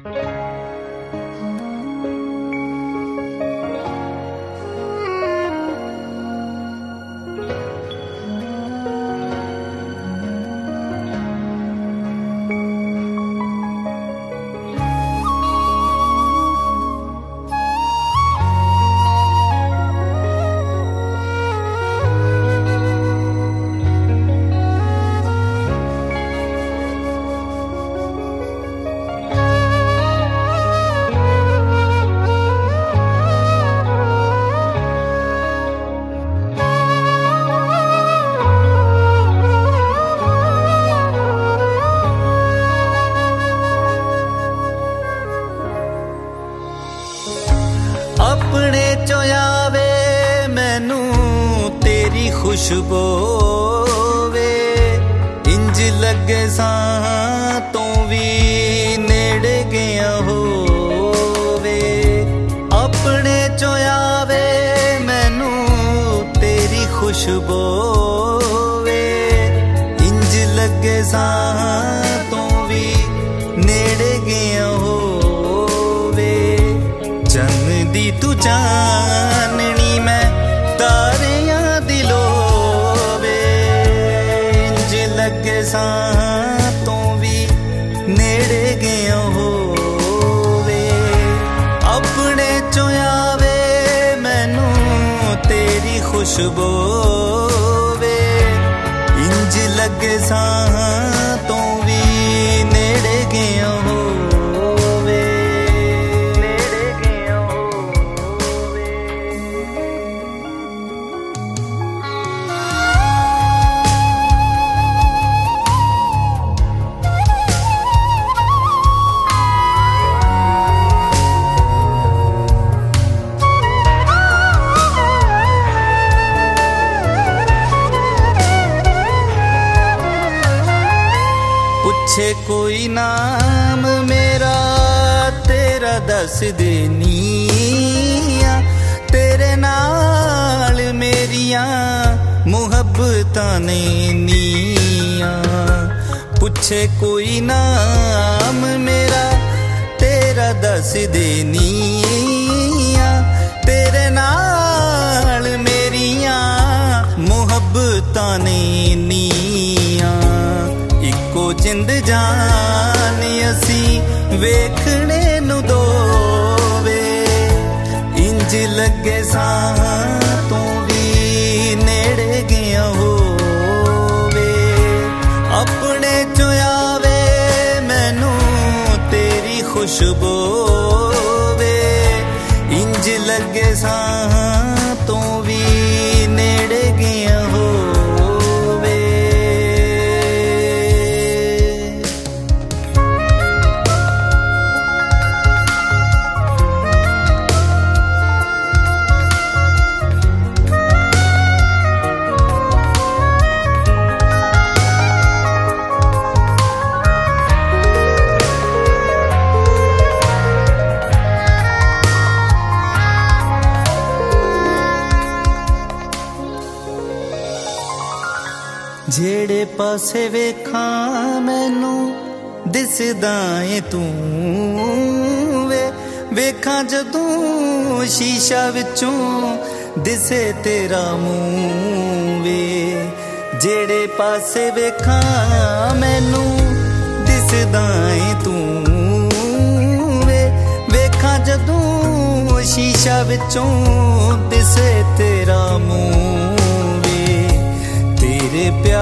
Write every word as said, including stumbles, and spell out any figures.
अपने चो आवे मैनू तेरी खुशबू वे, इंज लगे सां तो भी नेड़े गया होवे। अपने चो आवे मैनू तेरी खुशबू वे, इंज लगे सां तो भी नेड़े गया होवे। जन दी तू जाननी मैं तारियां दिलोवे, इंज लगे सां तो भी नेड़े गया होवे। अपने चो आवे मैनू तेरी खुशबू वे, इंज लगे सां तो भी नेड़े गया हो। पूछे कोई नाम मेरा तेरा दस देनिया, तेरे नाल मेरिया मुहब्बतां ने निया। पूछे कोई नाम मेरा तेरा दस देनिया, तेरे नाल मेरिया मुहब्बतां ने निया। इको जिंद जान असी वेखने नू दोवे, इंज लगे सां तो भी नेड़े गया होवे। अपने चो आवे मैनू तेरी खुशबू वे, इंज लगे सां तो भी नेड़े गया हो। जेड़े पासे वेखां मैनू दिसदा ए तू वे, वेखां जदों शीशा विचों दिसे तेरा मुंह वे। जेड़े पासे वेखां मैनू दिसदा ए तू वे, वेखां जदों शीशा विचों दिसे तेरा मुंह वे। तेरे प्यार